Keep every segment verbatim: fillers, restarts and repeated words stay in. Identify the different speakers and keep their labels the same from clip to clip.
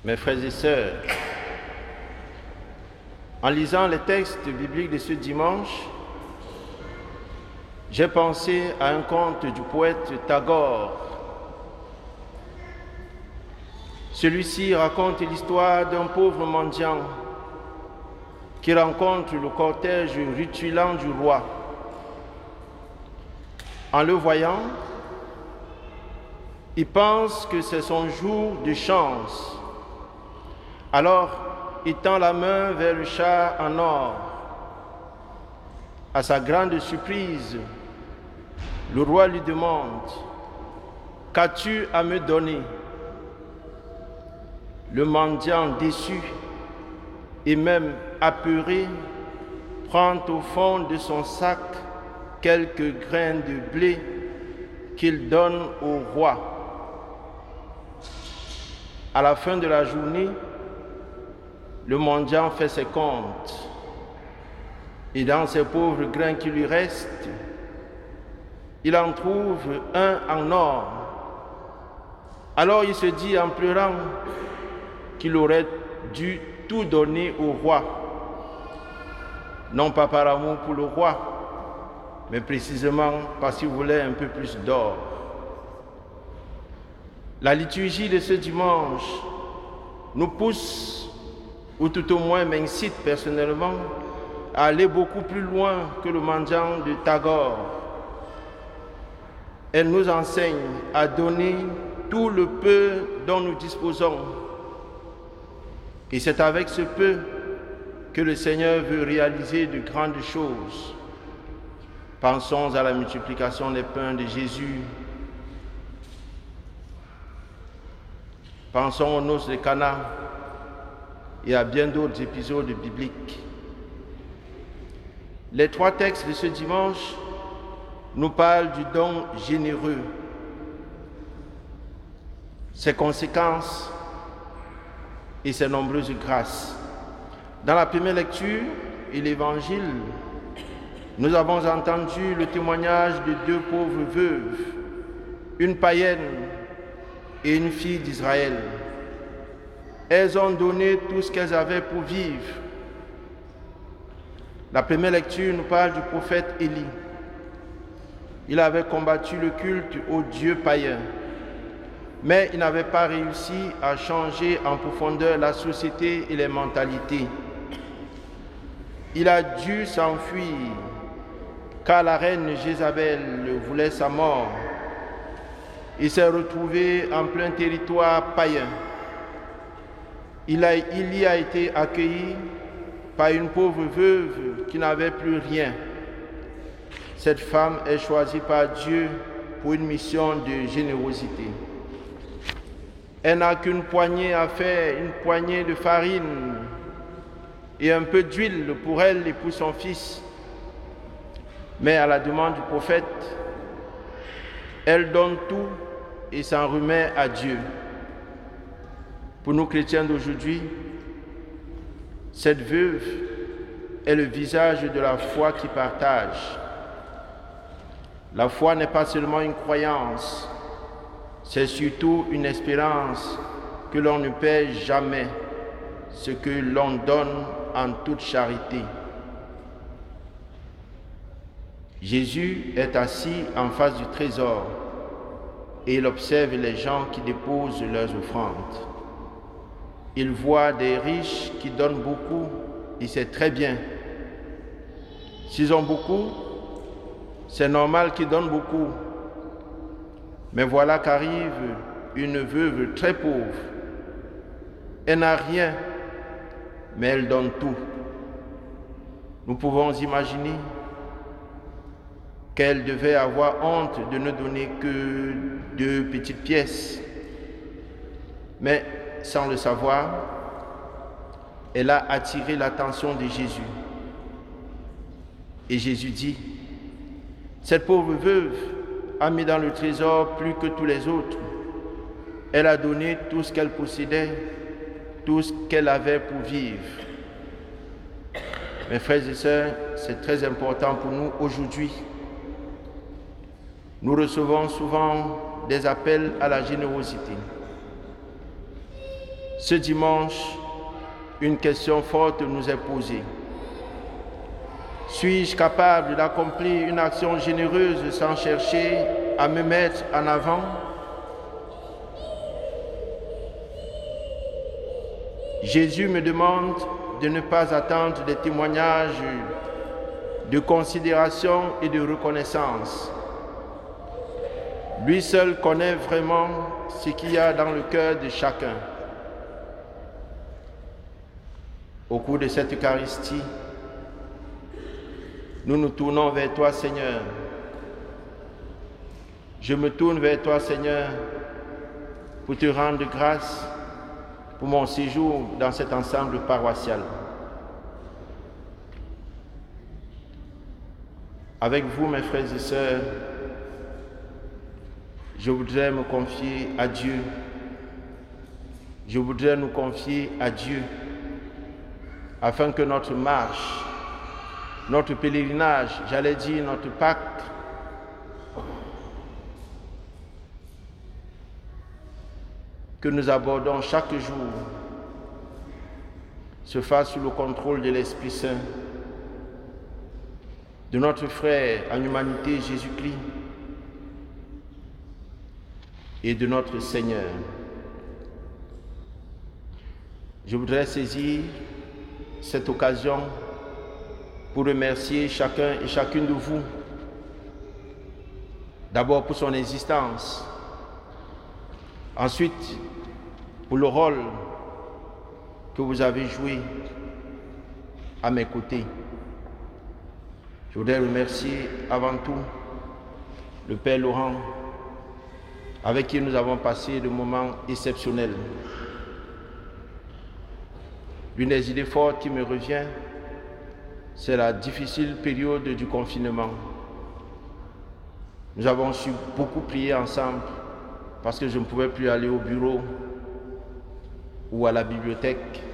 Speaker 1: Mes frères et sœurs, en lisant les textes bibliques de ce dimanche, j'ai pensé à un conte du poète Tagore. Celui-ci raconte l'histoire d'un pauvre mendiant qui rencontre le cortège rutilant du roi. En le voyant, il pense que c'est son jour de chance. Alors, il tend la main vers le chat en or. À sa grande surprise, le roi lui demande « Qu'as-tu à me donner ?» Le mendiant déçu et même apeuré prend au fond de son sac quelques grains de blé qu'il donne au roi. À la fin de la journée, le mendiant fait ses comptes et dans ces pauvres grains qui lui restent, il en trouve un en or. Alors il se dit en pleurant qu'il aurait dû tout donner au roi, non pas par amour pour le roi, mais précisément parce qu'il voulait un peu plus d'or. La liturgie de ce dimanche nous pousse, ou tout au moins m'incite personnellement, à aller beaucoup plus loin que le mendiant de Tagore. Elle nous enseigne à donner tout le peu dont nous disposons. Et c'est avec ce peu que le Seigneur veut réaliser de grandes choses. Pensons à la multiplication des pains de Jésus. Pensons aux noces de Cana et à bien d'autres épisodes bibliques. Les trois textes de ce dimanche nous parlent du don généreux, ses conséquences et ses nombreuses grâces. Dans la première lecture et l'Évangile, nous avons entendu le témoignage de deux pauvres veuves, une païenne et une fille d'Israël. Elles ont donné tout ce qu'elles avaient pour vivre. La première lecture nous parle du prophète Élie. Il avait combattu le culte aux dieux païens, mais il n'avait pas réussi à changer en profondeur la société et les mentalités. Il a dû s'enfuir car la reine Jézabel voulait sa mort. Il s'est retrouvé en plein territoire païen. Il, a, il y a été accueilli par une pauvre veuve qui n'avait plus rien. Cette femme est choisie par Dieu pour une mission de générosité. Elle n'a qu'une poignée à faire, une poignée de farine et un peu d'huile pour elle et pour son fils. Mais à la demande du prophète, elle donne tout et s'en remet à Dieu. Pour nous chrétiens d'aujourd'hui, cette veuve est le visage de la foi qui partage. La foi n'est pas seulement une croyance, c'est surtout une espérance que l'on ne perd jamais, ce que l'on donne en toute charité. Jésus est assis en face du trésor et il observe les gens qui déposent leurs offrandes. Il voit des riches qui donnent beaucoup et c'est très bien. S'ils ont beaucoup, c'est normal qu'ils donnent beaucoup. Mais voilà qu'arrive une veuve très pauvre. Elle n'a rien, mais elle donne tout. Nous pouvons imaginer qu'elle devait avoir honte de ne donner que deux petites pièces. Mais sans le savoir, elle a attiré l'attention de Jésus. Et Jésus dit, cette pauvre veuve a mis dans le trésor plus que tous les autres. Elle a donné tout ce qu'elle possédait, tout ce qu'elle avait pour vivre. Mes frères et sœurs, c'est très important pour nous aujourd'hui. Nous recevons souvent des appels à la générosité. Ce dimanche, une question forte nous est posée. Suis-je capable d'accomplir une action généreuse sans chercher à me mettre en avant? Jésus me demande de ne pas attendre des témoignages de considération et de reconnaissance. Lui seul connaît vraiment ce qu'il y a dans le cœur de chacun. Au cours de cette Eucharistie, nous nous tournons vers toi, Seigneur. Je me tourne vers toi, Seigneur, pour te rendre grâce pour mon séjour dans cet ensemble paroissial. Avec vous, mes frères et sœurs, je voudrais me confier à Dieu. Je voudrais nous confier à Dieu afin que notre marche, notre pèlerinage, j'allais dire notre pacte, que nous abordons chaque jour se fasse sous le contrôle de l'Esprit Saint, de notre frère en humanité Jésus-Christ et de notre Seigneur. Je voudrais saisir cette occasion pour remercier chacun et chacune de vous, d'abord pour son existence, ensuite pour le rôle que vous avez joué à mes côtés. Je voudrais remercier avant tout le Père Laurent, avec qui nous avons passé des moments exceptionnels. L'une des idées fortes qui me revient, c'est la difficile période du confinement. Nous avons su beaucoup prier ensemble parce que je ne pouvais plus aller au bureau ou à la bibliothèque.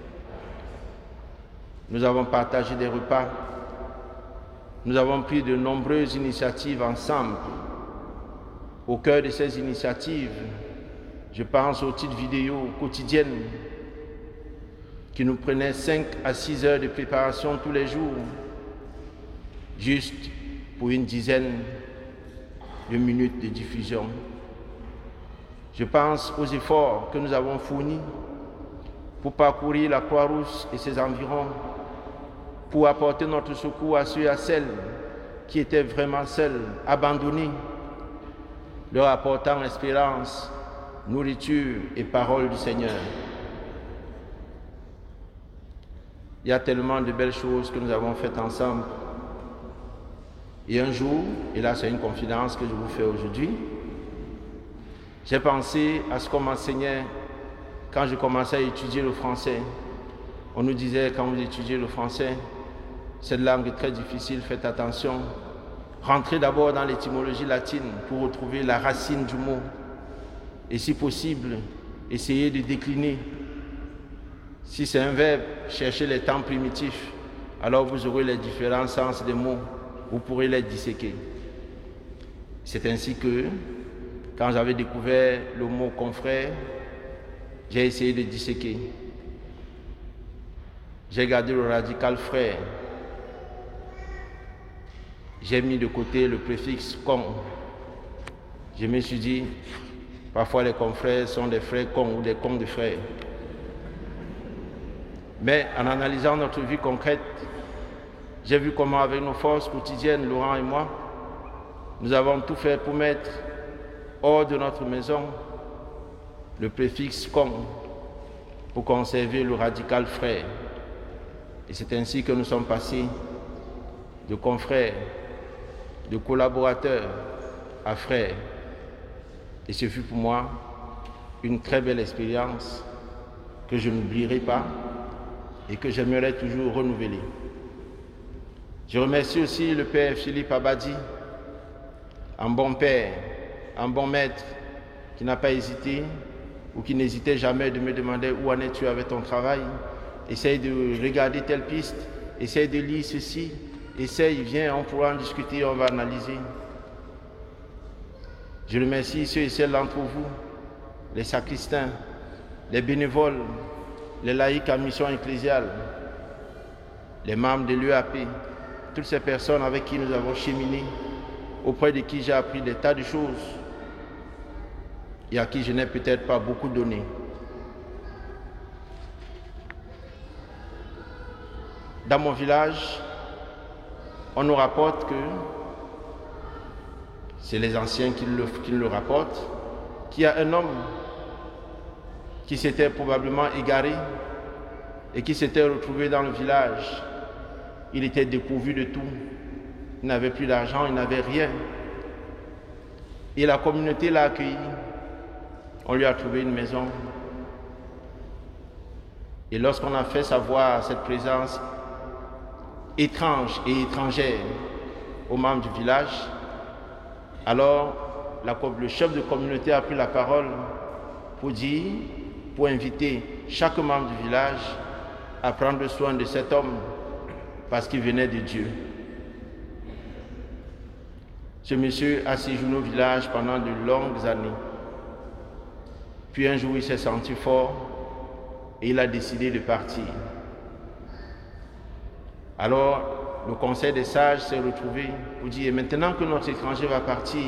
Speaker 1: Nous avons partagé des repas. Nous avons pris de nombreuses initiatives ensemble. Au cœur de ces initiatives, je pense aux petites vidéos quotidiennes qui nous prenaient cinq à six heures de préparation tous les jours, juste pour une dizaine de minutes de diffusion. Je pense aux efforts que nous avons fournis pour parcourir la Croix-Rousse et ses environs, pour apporter notre secours à ceux et à celles qui étaient vraiment seuls, abandonnés, leur apportant espérance, nourriture et parole du Seigneur. Il y a tellement de belles choses que nous avons faites ensemble. Et un jour, et là c'est une confidence que je vous fais aujourd'hui, j'ai pensé à ce qu'on m'enseignait quand je commençais à étudier le français. On nous disait, quand vous étudiez le français, cette langue est très difficile, faites attention. Rentrez d'abord dans l'étymologie latine pour retrouver la racine du mot. Et si possible, essayez de décliner. Si c'est un verbe, cherchez les temps primitifs. Alors vous aurez les différents sens des mots. Vous pourrez les disséquer. C'est ainsi que, quand j'avais découvert le mot confrère, j'ai essayé de disséquer. J'ai gardé le radical frère. J'ai mis de côté le préfixe con. Je me suis dit, parfois les confrères sont des frères cons ou des cons de frères. Mais en analysant notre vie concrète, j'ai vu comment avec nos forces quotidiennes, Laurent et moi, nous avons tout fait pour mettre hors de notre maison le préfixe con pour conserver le radical frère. Et c'est ainsi que nous sommes passés de confrères, de collaborateurs à frères. Et ce fut pour moi une très belle expérience que je n'oublierai pas et que j'aimerais toujours renouveler. Je remercie aussi le Père Philippe Abadi, un bon père, un bon maître qui n'a pas hésité ou qui n'hésitait jamais de me demander où en es-tu avec ton travail. Essaye de regarder telle piste, essaye de lire ceci, essaye, viens, on pourra en discuter, on va analyser. Je remercie ceux et celles d'entre vous, les sacristains, les bénévoles, les laïcs en mission ecclésiale, les membres de l'U A P, toutes ces personnes avec qui nous avons cheminé, auprès de qui j'ai appris des tas de choses et à qui je n'ai peut-être pas beaucoup donné. Dans mon village, on nous rapporte que, c'est les anciens qui le, qui le rapportent, qu'il y a un homme qui s'était probablement égaré et qui s'était retrouvé dans le village. Il était dépourvu de tout. Il n'avait plus d'argent, il n'avait rien. Et la communauté l'a accueilli. On lui a trouvé une maison. Et lorsqu'on a fait savoir cette présence étrange et étrangère aux membres du village, alors la, le chef de communauté a pris la parole pour dire, pour inviter chaque membre du village à prendre soin de cet homme parce qu'il venait de Dieu. Ce monsieur a séjourné au village pendant de longues années. Puis un jour, il s'est senti fort et il a décidé de partir. Alors, le conseil des sages s'est retrouvé pour dire, maintenant que notre étranger va partir,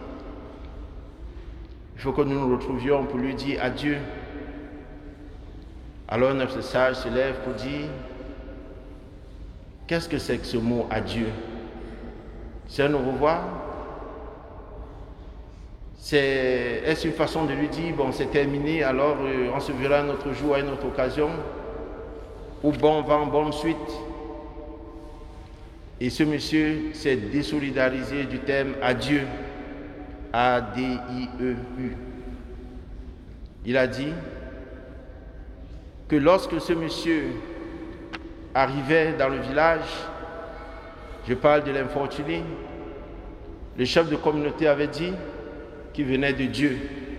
Speaker 1: il faut que nous nous retrouvions pour lui dire adieu. Alors notre sage se lève pour dire, qu'est-ce que c'est que ce mot adieu? C'est un au revoir? C'est, est-ce une façon de lui dire, bon, c'est terminé, alors euh, on se verra un autre jour, à une autre occasion? Ou bon vent, bonne suite? Et ce monsieur s'est désolidarisé du terme adieu, A D I E U. Il a dit que lorsque ce monsieur arrivait dans le village, je parle de l'infortuné, le chef de communauté avait dit qu'il venait de Dieu.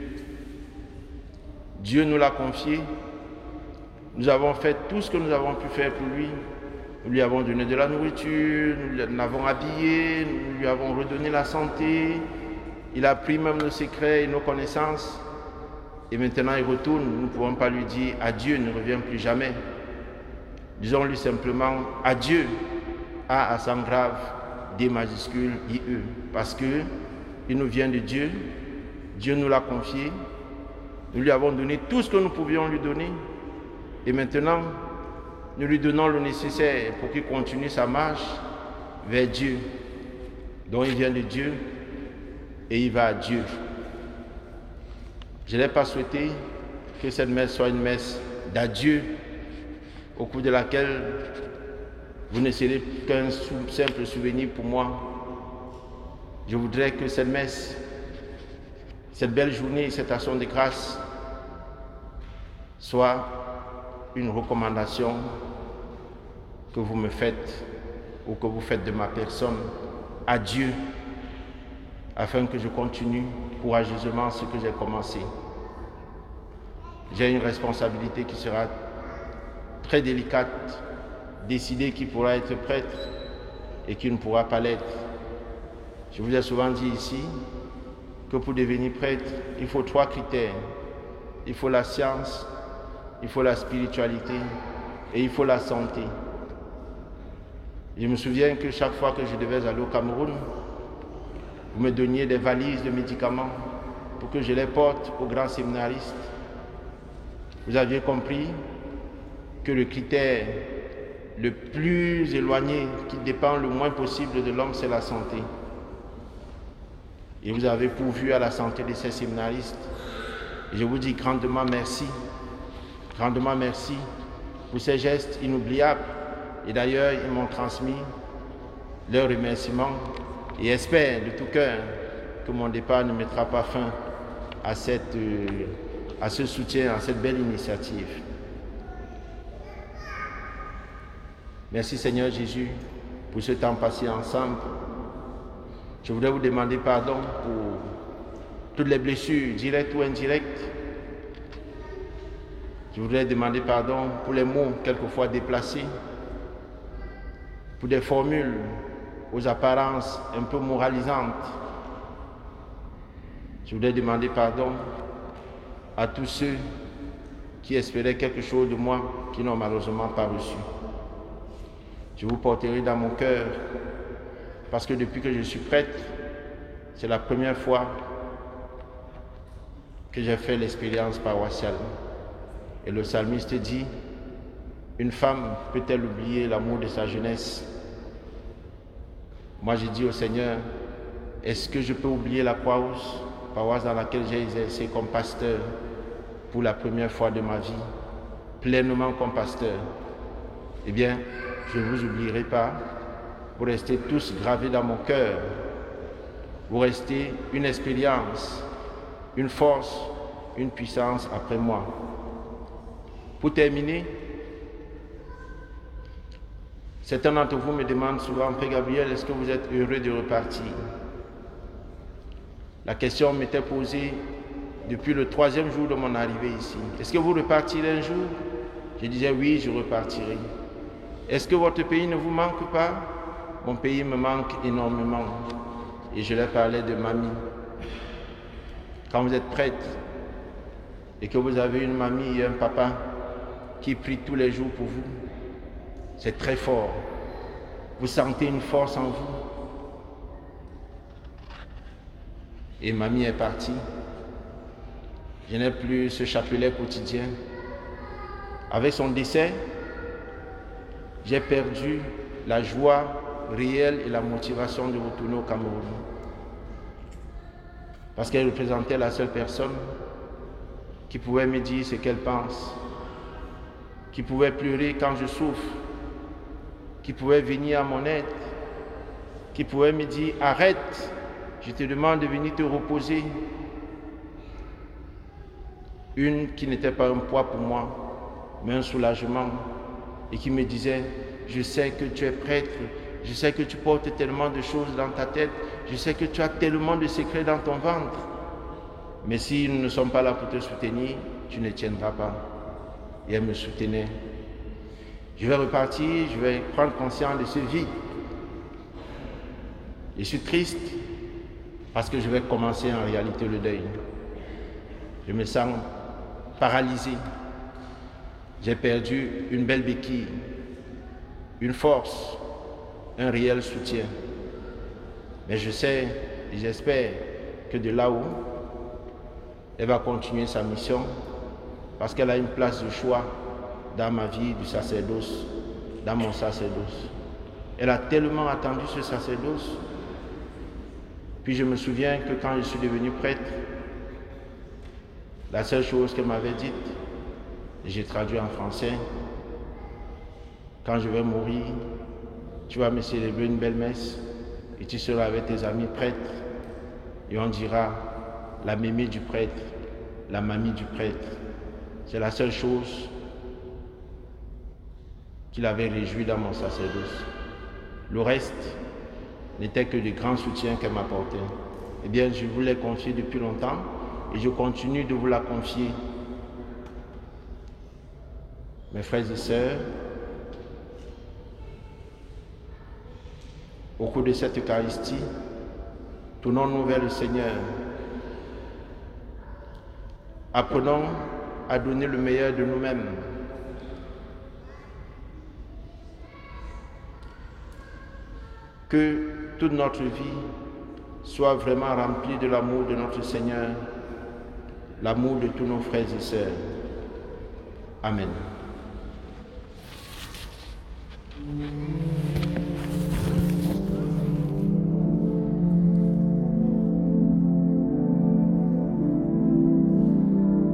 Speaker 1: Dieu nous l'a confié. Nous avons fait tout ce que nous avons pu faire pour lui. Nous lui avons donné de la nourriture, nous l'avons habillé, nous lui avons redonné la santé. Il a pris même nos secrets et nos connaissances. Et maintenant il retourne. Nous ne pouvons pas lui dire adieu, ne reviens plus jamais. Disons-lui simplement adieu, A accent grave, D majuscule, I E. Parce que il nous vient de Dieu. Dieu nous l'a confié. Nous lui avons donné tout ce que nous pouvions lui donner. Et maintenant, nous lui donnons le nécessaire pour qu'il continue sa marche vers Dieu. Donc il vient de Dieu et il va à Dieu. Je n'ai pas souhaité que cette messe soit une messe d'adieu au cours de laquelle vous ne serez qu'un simple souvenir pour moi. Je voudrais que cette messe, cette belle journée, cette action de grâce soit une recommandation que vous me faites ou que vous faites de ma personne à Dieu, afin que je continue courageusement ce que j'ai commencé. J'ai une responsabilité qui sera très délicate, décider qui pourra être prêtre et qui ne pourra pas l'être. Je vous ai souvent dit ici que pour devenir prêtre, il faut trois critères. Il faut la science, il faut la spiritualité et il faut la santé. Je me souviens que chaque fois que je devais aller au Cameroun, vous me donniez des valises de médicaments pour que je les porte aux grands séminaristes. Vous aviez compris que le critère le plus éloigné, qui dépend le moins possible de l'homme, c'est la santé. Et vous avez pourvu à la santé de ces séminaristes. Et je vous dis grandement merci, grandement merci pour ces gestes inoubliables. Et d'ailleurs, ils m'ont transmis leurs remerciements et espèrent de tout cœur que mon départ ne mettra pas fin à, cette, euh, à ce soutien, à cette belle initiative. Merci Seigneur Jésus pour ce temps passé ensemble. Je voudrais vous demander pardon pour toutes les blessures directes ou indirectes. Je voudrais demander pardon pour les mots quelquefois déplacés, pour des formules aux apparences un peu moralisantes. Je voudrais demander pardon à tous ceux qui espéraient quelque chose de moi, qui n'ont malheureusement pas reçu. Je vous porterai dans mon cœur, parce que depuis que je suis prêtre, c'est la première fois que j'ai fait l'expérience paroissiale. Et le psalmiste dit, une femme peut-elle oublier l'amour de sa jeunesse? Moi, j'ai dit au Seigneur, est-ce que je peux oublier la paroisse, paroisse dans laquelle j'ai exercé comme pasteur pour la première fois de ma vie, pleinement comme pasteur? Eh bien, je ne vous oublierai pas. Vous restez tous gravés dans mon cœur. Vous restez une expérience, une force, une puissance après moi. Pour terminer, certains d'entre vous me demandent souvent, Père Gabriel, est-ce que vous êtes heureux de repartir? La question m'était posée depuis le troisième jour de mon arrivée ici. Est-ce que vous repartirez un jour? Je disais oui, je repartirai. Est-ce que votre pays ne vous manque pas? Mon pays me manque énormément. Et je leur parlais de mamie. Quand vous êtes prêtre et que vous avez une mamie et un papa qui prient tous les jours pour vous, c'est très fort. Vous sentez une force en vous. Et mamie est partie. Je n'ai plus ce chapelet quotidien. Avec son décès, j'ai perdu la joie réelle et la motivation de retourner au Cameroun. Parce qu'elle représentait la seule personne qui pouvait me dire ce qu'elle pense, qui pouvait pleurer quand je souffre, qui pouvait venir à mon aide, qui pouvait me dire « Arrête, je te demande de venir te reposer ». Une qui n'était pas un poids pour moi, mais un soulagement, et qui me disait « Je sais que tu es prêtre, je sais que tu portes tellement de choses dans ta tête, je sais que tu as tellement de secrets dans ton ventre, mais si nous ne sommes pas là pour te soutenir, tu ne tiendras pas. » Et elle me soutenait. Je vais repartir, je vais prendre conscience de ce vide. Je suis triste parce que je vais commencer en réalité le deuil. Je me sens paralysé. J'ai perdu une belle béquille, une force, un réel soutien. Mais je sais et j'espère que de là-haut, elle va continuer sa mission parce qu'elle a une place de choix dans ma vie du sacerdoce, dans mon sacerdoce. Elle a tellement attendu ce sacerdoce. Puis je me souviens que quand je suis devenu prêtre, la seule chose qu'elle m'avait dite, et j'ai traduit en français, quand je vais mourir, tu vas me célébrer une belle messe et tu seras avec tes amis prêtres et on dira la mémé du prêtre, la mamie du prêtre. C'est la seule chose qui l'avait réjoui dans mon sacerdoce. Le reste n'était que de grands soutiens qu'elle m'apportait. Eh bien, je vous l'ai confié depuis longtemps et je continue de vous la confier. Mes frères et sœurs, au cours de cette Eucharistie, tournons-nous vers le Seigneur. Apprenons à donner le meilleur de nous-mêmes. Que toute notre vie soit vraiment remplie de l'amour de notre Seigneur, l'amour de tous nos frères et sœurs. Amen.